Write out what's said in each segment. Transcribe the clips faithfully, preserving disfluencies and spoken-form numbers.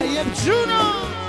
جونو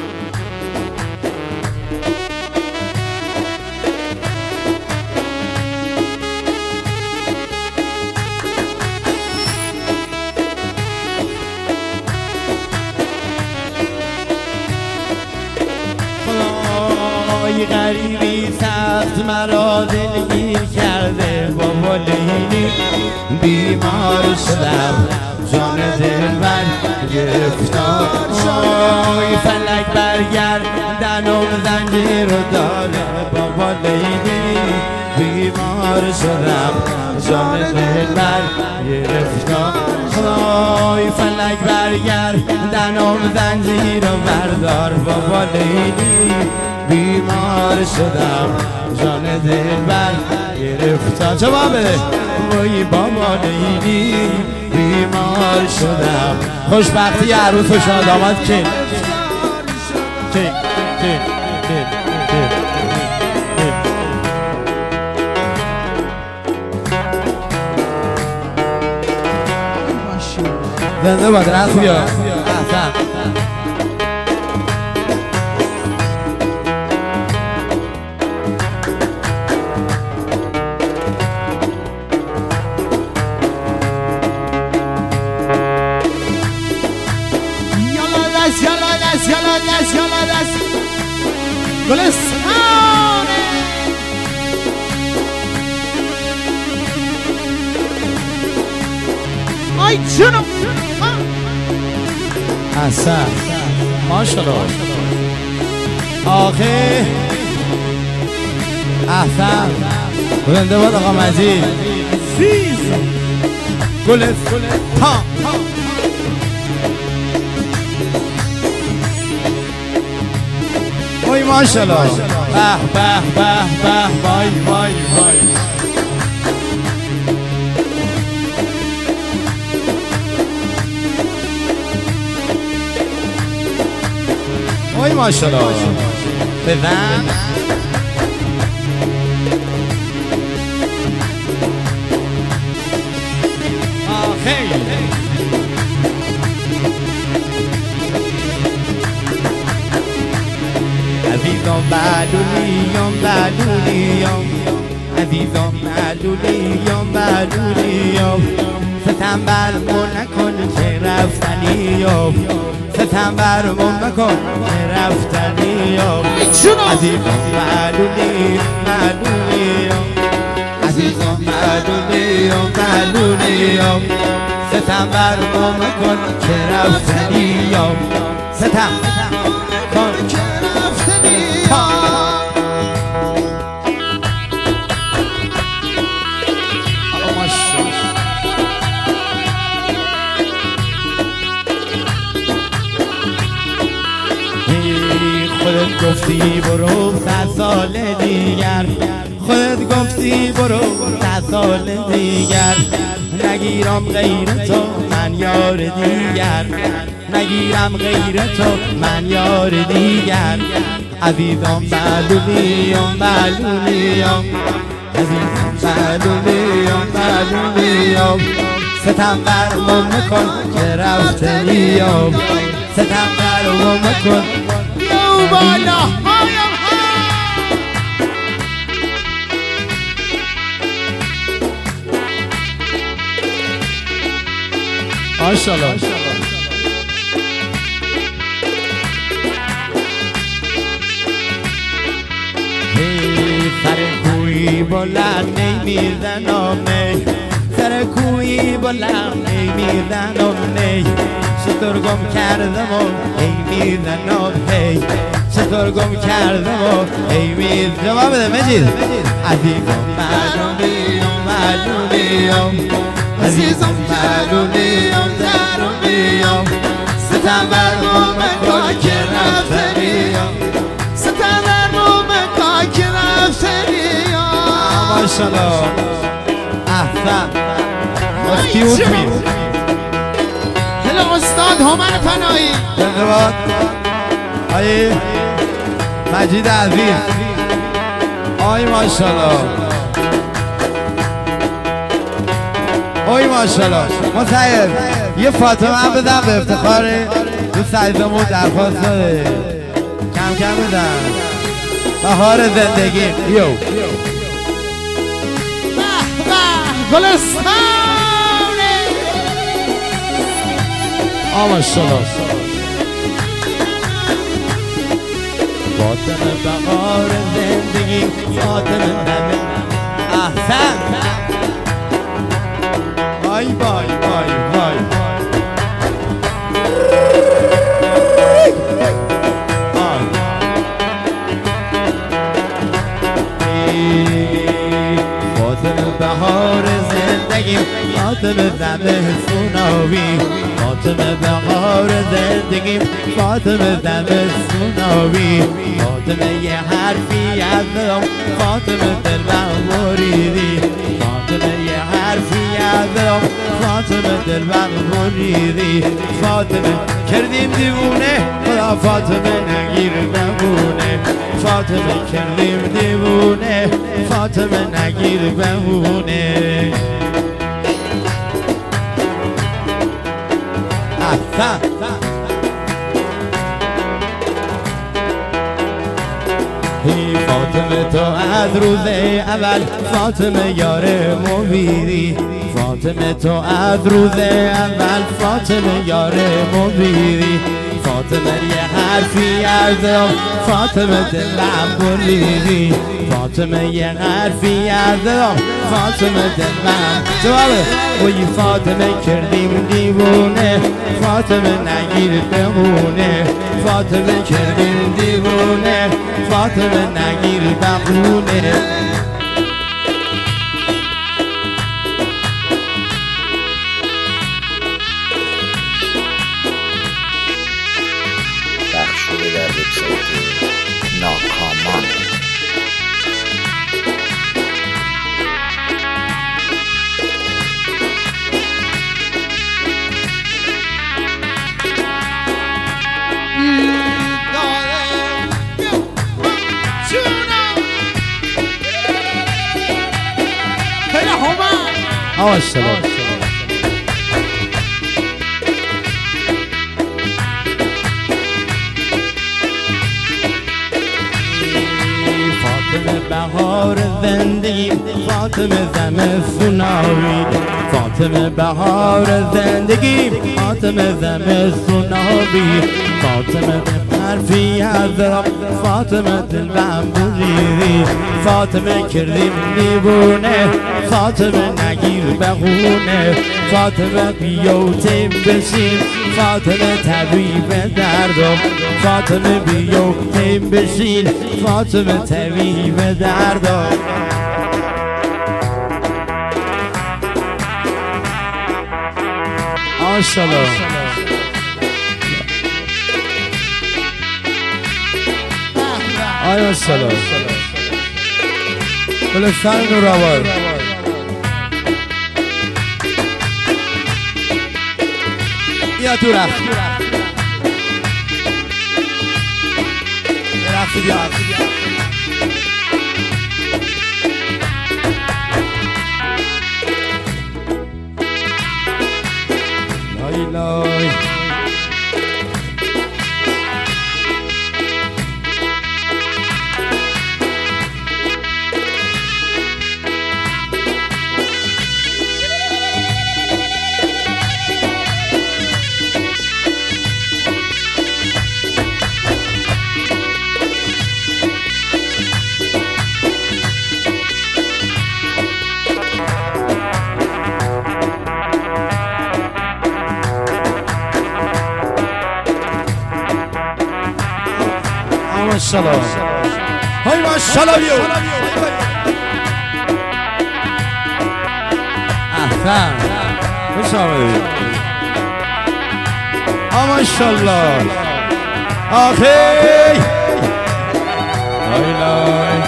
خدای غریبی سخت مرا دلگیر کرده بابا لیلی بیمار شدم جان دلبر گرفتار شد فلک برگردنم زنجیر رو داره بابا لیلی بیمار شدم جان دلبر گرفتار خدای فلک برگردنم زنجیر رو بردار بابا لیلی بیمار شدم جان دلبر گرفتار جواب بده وای بابا لیلی بیمار شدم خوشبختی عروس و شادامت که که که که زنده باد رفت بیا احسن یالا دست یالا دست یالا دست گلستانه آی جونم احسن ماشالله آخه احسن بلنده باد آقا مجید عزیز گلستان وای ماشالله به به به به وای وای وای وای ماشالله بزن آخی عزیزم معلولیم معلولیم عزیزم معلولیم معلولیم ستم برمون نکن که رفتنیم ستم برمون نکن که رفتنیم عزیزم معلولیم معلولیم عزیزم معلولیم معلولیم ستم برمون نکن که رفتنیم ستم کن که خودت گفتی برو صد سال دیگر خودت گفتی برو صد سال دیگر نگیرم غیر تو من یار دیگر نگیرم غیر تو من یار دیگر عزیزم معلولیم معلولیم عزیزم معلولیم معلولیم ستم برمون مکن که رفتنیم ستم برمون مکن یو بالا هایم ماشالله سر کوی بلند نمیزنم نی سر کوی بلند نمیزنم نی چطور گم کردم و ای میزنم هی چطور گم کردم و ای میزنم جواب بده مجید عزیزم معلولیم معلولیم عزیزم معلولیم درونیم ستم برمون مکن که رفتنیم ستم برمون مکن که رفتنیم ماشالله احسن کیوت می هلا استاد هومن پناهی زنده باد آی مجید عزیز آی ماشالله آی ماشالله متعیر یه فاطمه هم بدم به افتخار تو عزیزمون درخواست داره کم کم بدن بهار زندگی یو گلستان آماشالله فاطمه بهار زندگی فاطمه نمه احسن وای وای وای وای فاطمه بهار زندگی فاطمه دمه سوناوی فاطمه بهار زندگی فاطمه دمه سوناوی فاطمه یه حرفی از دلم فاطمه دلم بریدی فاطمه یه حرفی از دلم فاطمه دلم بریدی فاطمه کردیم دیوونه خدا فاطمه نگیر بمونه فاطمه کردیم دیوونه فاطمه نگیر بمونه احسن هی فاطمه تو از روز اول فاطمه یار مویدی فاطمه تو از روز اول فاطمه یار مویدی فاطمه یه حرفی از دلم فاطمه دلم بریدی فاطمه یه حرفی از دلم فاطمه دلم جوابه وی فاطمه کردیم دیوونه فاطمه نگیر بمونه فاطمه کردیم دیوونه فاطمه نگیر بمونه بخشوده در وبسایت ناکامان آماشالله فاطمه بهار زندگی فاطمه زمستوناوی فاطمه بهار زندگی فاطمه زمستوناوی فاطمه حرفی از دلم فاطمه دلم بریدی فاطمه کردیم دیوونه فاطمه نگیر بخونه فاطمه بیو تیم بشین فاطمه طبیب دردم فاطمه بیو تیم بشین فاطمه طبیب دردم ماشالله آیا سلام گلستان نوراور بیا تو رفت رفت بیا لای لای ماشالله های ماشالله بیو احسن خوش آمدید ماشالله آخی لای لای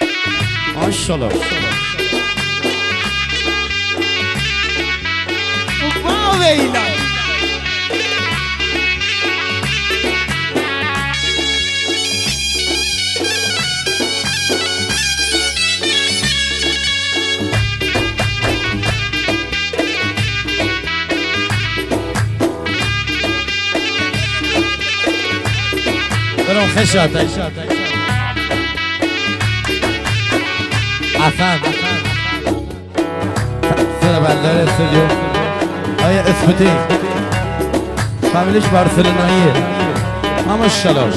ماشالله ویلا برام خشات عفم سر بندر استودیو آیا اسپوتی فامیلیش بارسلوناییه اما شلاش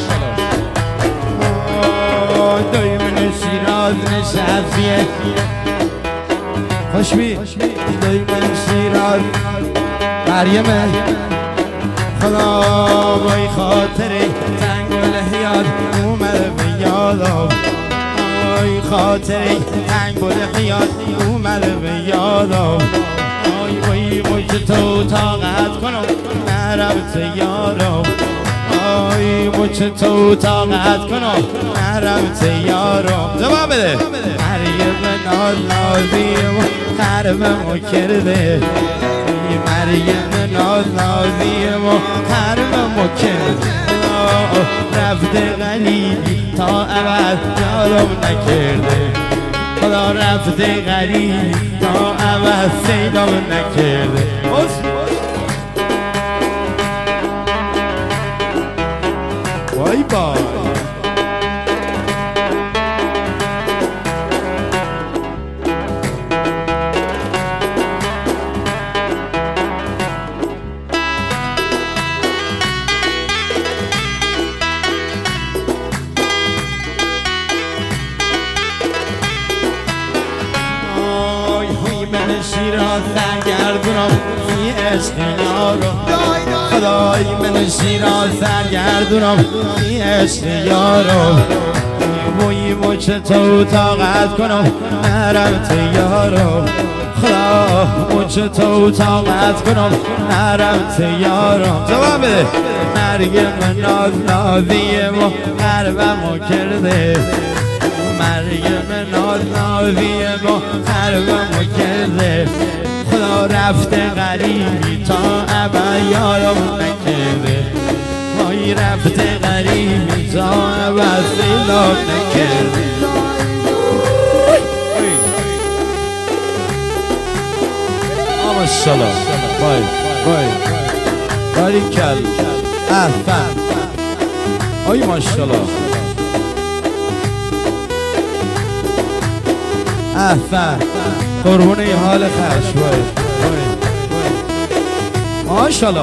دایمن شیراز نشستیه خوشبی دایمن شیراز مریمه خدا وای خاطره تنگ و لحیات اومده به یادم وای خاطره تنگ و لحیات اومده به یادم وای وای وای که تو طاقت کنم نرفت یارم وای وای که تو طاقت کنم نرفت یارم جواب بده مریم ناز نازیم و خرممو کرده مریم ناز نازیم و خرممو کرده رفته غریبی تا ابد یارم نکرده خدا رفته غریبی تا ابد سیدم نکرده وای بای شیراز سرگردونم ای عشق یارم خدای من شیراز سرگردونم ای عشق یارم وای وای چه تو طاقت کنم نرفت یارم خدا وای چه تو طاقت کنم نرفت یارم جواب بده مریم ناز نازیم و قربمو کرده مریم ناز نازیم و قربمو کرده خدا رفته غریبی تا ابد یارم نکرده وای رفته غریبی تا ابد سیدم نکرده ماشالله وای وای باریکل احسن آی ماشالله احسن قربونه حال خش وای وای ماشالله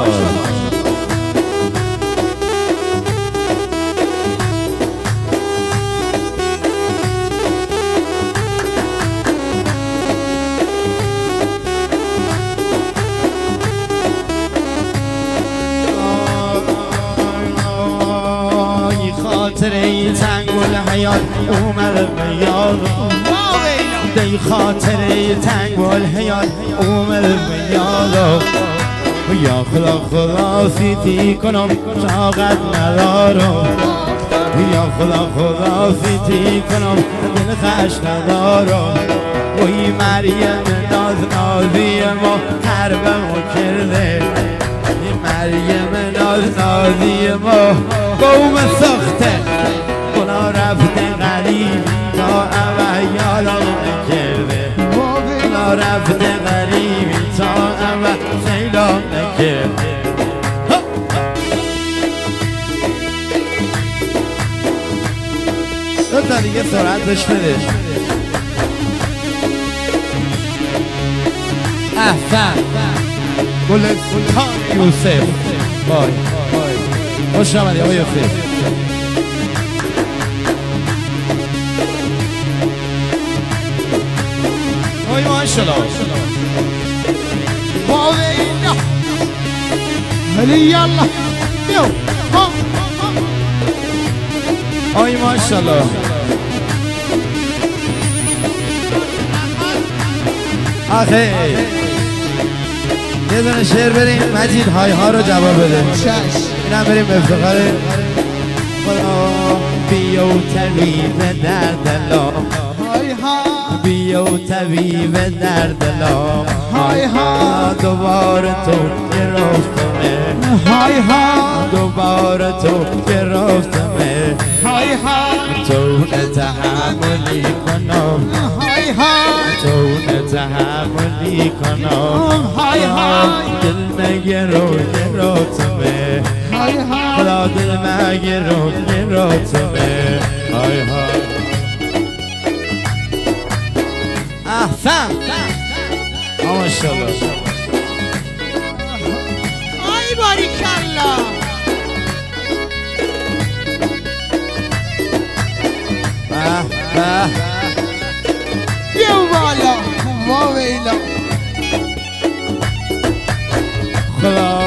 خاطره تنگ و لحیات اومده به یادم دی خاطره تنگ و لحیات اومده به یادم یا خدا خدا سیتی کنم طاقت ندارم یا خدا خدا سیتی کنم دل خش ندارم وی مریم ناز نازیم و قربمو کرده مریم ناز نازیم و قوم سخته خدا رفته غریب تا ابد یارم نکرده خدا رفته غریب تا ابد سیدم نکرده دو تا دیگه سرعت بش بده احسن گل سلطان یوسف وای خوش آمدی آقای یوسف وای ماشالله وای هلی یالا یو آی ماشالله آخه یه دونه شعر بریم مجید های ها رو جواب بده اینم بریم به افتخار خدا بیا و طبیب درد لا بیا و طبیب درد لا های ها دوباره تو گرفتمه های ها دوباره تو گرفتمه های ها تو نتحملی کنم های ها تو نتحملی کنم های ها دل نگرو گرفتمه های ها خدا دل نگرو گرفتمه های های احسن ماشاءالله ای باریکالله به به بیا بالا وا ویلا خدا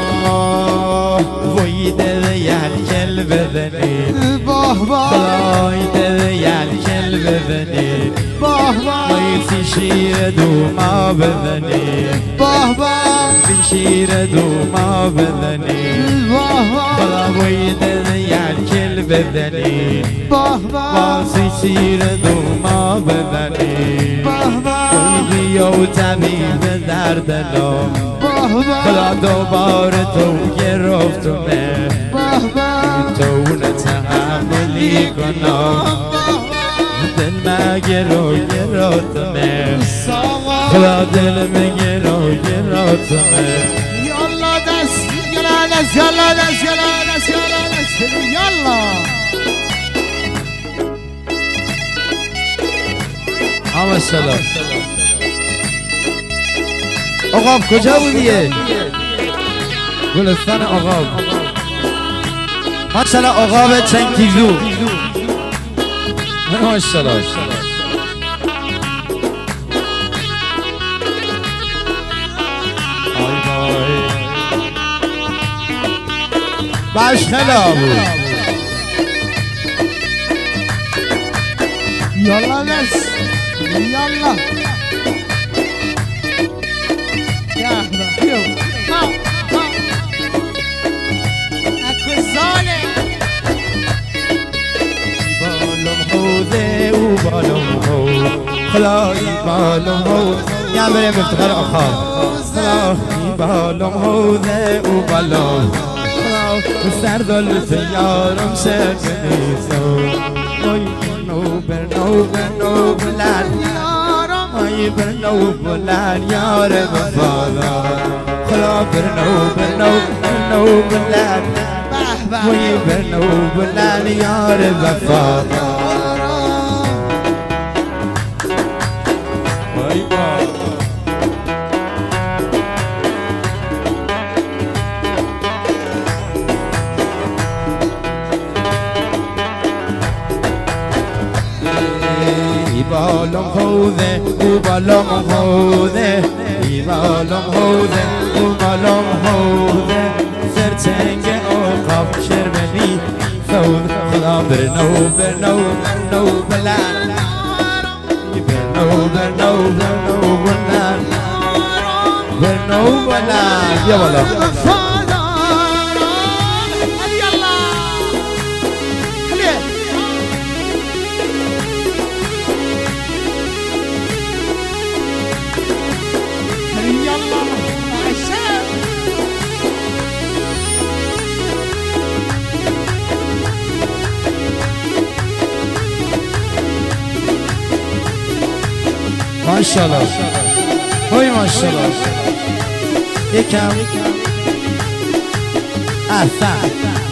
وای دل یل بزنی باه باه خدای دل یل بزنی باه باه وای سی شیر دوما بزنی باه باه سی شیر دوما بزنی باه باه خدا وای دل یل بزنی باه باه سی شیر دوما بزنی باه باه وای بیا و طبیب درد لام باه باه خدا دوباره تو گرفتمه باه باه تو نتحملی کنم دل مگرو گرفتمه خدا دل مگرو گرفتمه یالا دست یالا دست یالا دست یالا دست یالا دست یالا اما سلام آقاب کجا بودیه؟ گلستان آقاب ماشالله آقاب چنگیزو ماشالله آی بای بشخلا بود یالا دست یالا بالم هو خدایی بالم هو یا بریم افتخار آخر خدایی بالم هوده او بالم خدا سردال سیارم شکنیسو وای نو برنو برنو بلند وای برنو بلند یار وفادار خدا برنو برنو برنو بلند وای برنو بلند یار وفادار بالم هوده او بالم هوده ای بالم هوده او بالم هوده سرچنگ آقاب شرمنی فود خدا برنو برنو برنو بلند برنو برنو برنو بلند برنو بلند یا بالا ماشاءالله وای ماشاءالله یکم احسن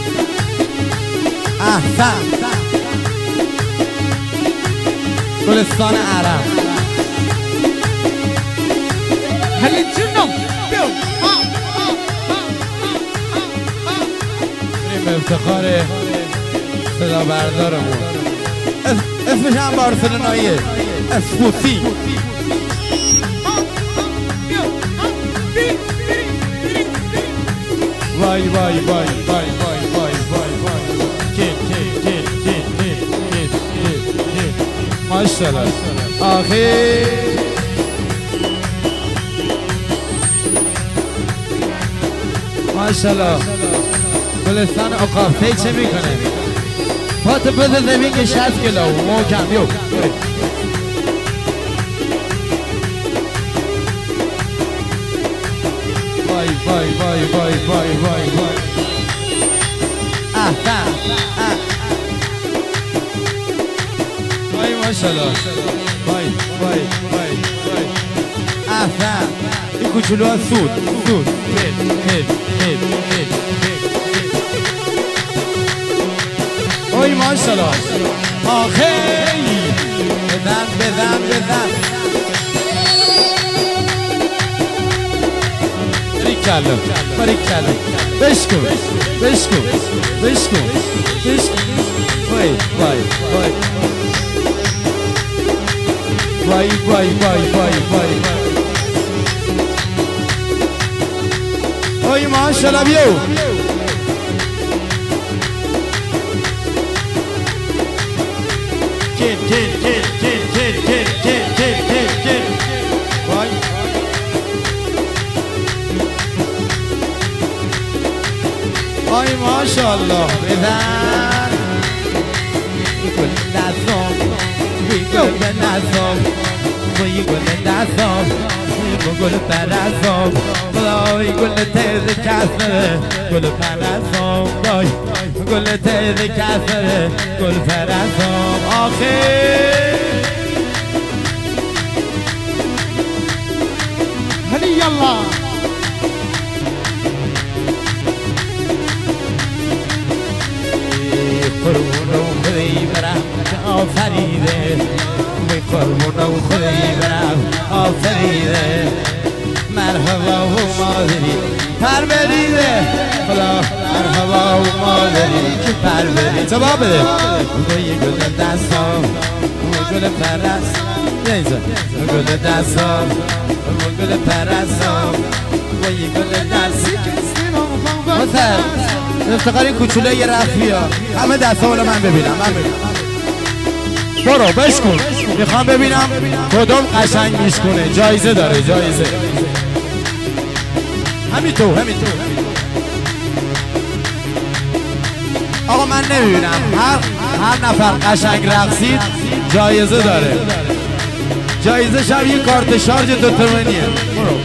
احسن گلستان عرب هلی جنم بیو بریم به افتخار صدا بردارمون اسمش هم بارسلوناییه اسپوسی وای وای وای وای وای وای وای وای کین کین کین کین کین کین کین ماشاءالله آخه ماشاءالله گلستان عقابی چه میکنه پاتو بده زمین که شصت کیلو محکم یو وای وای وای وای وای وای وای احسن وای ماشاءالله وای وای وای وای احسن این کوچولو ها سود سود هید هید هید هید هید وای ماشاءالله آخی بزن بزن بزن باریکلا باریکلا بشکن بشکن بشکن بشکن وای وای وای وای وای وای وای وای وای ماشاءالله بیو کل کل کل کل کل کل کل کل کل کل وای وای ماشاءالله بزن گل دستم گل دستم وای گل دستم گل پرستم وای گل تیز کسره گل پرستم وای گل تیز کسره گل پرستم آخر هلی یلا قربونم خدای برم آفریده وی قربونم خدای برم آفریده مرحبا و مادری پر بریده خدا مرحبا و مادری که پر بریده جواب بده وی گل دستم وی گل پرست نیزه گل دستم وی گل پرستم وی گل دستم مثل افتخاری کوچوله یه رفت بیا همه دستا رو من ببینم من ببینم برو بشکن میخوام ببینم کدوم قشنگ میشکنه جایزه داره جایزه همین تو همین تو آقا من نمیبینم هر هر نفر قشنگ رقصید جایزه داره جایزه شب یه کارت شارژ دو تومنیه برو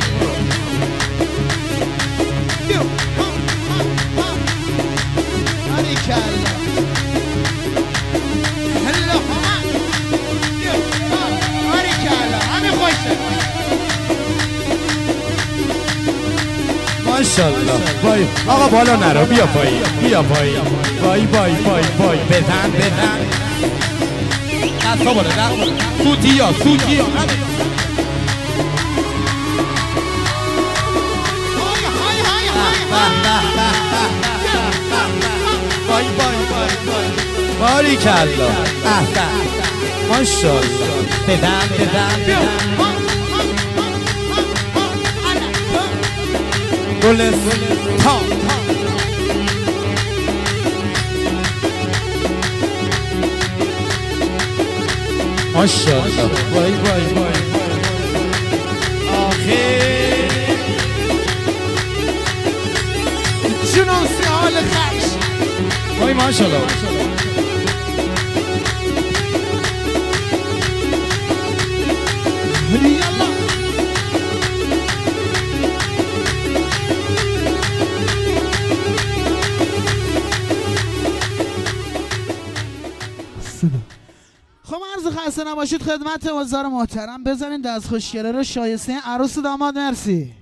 ماشاءالله وای آقا بالا نرو بیا پایین بیا پایین وای وای وای وای بزن بزن دستا بالا دستا بالا سوتی یا سوتی یا وای وای وای وای باریکلا احسن ماشاءالله بزن بزن بزن گلستان ماشاءالله وای وای وای آخه جنون سیال خش وای ماشاءالله یلا خب عرض خسته نباشید خدمت وزار محترم بزنین دست خوشگله رو شایسته عروس و داماد مرسی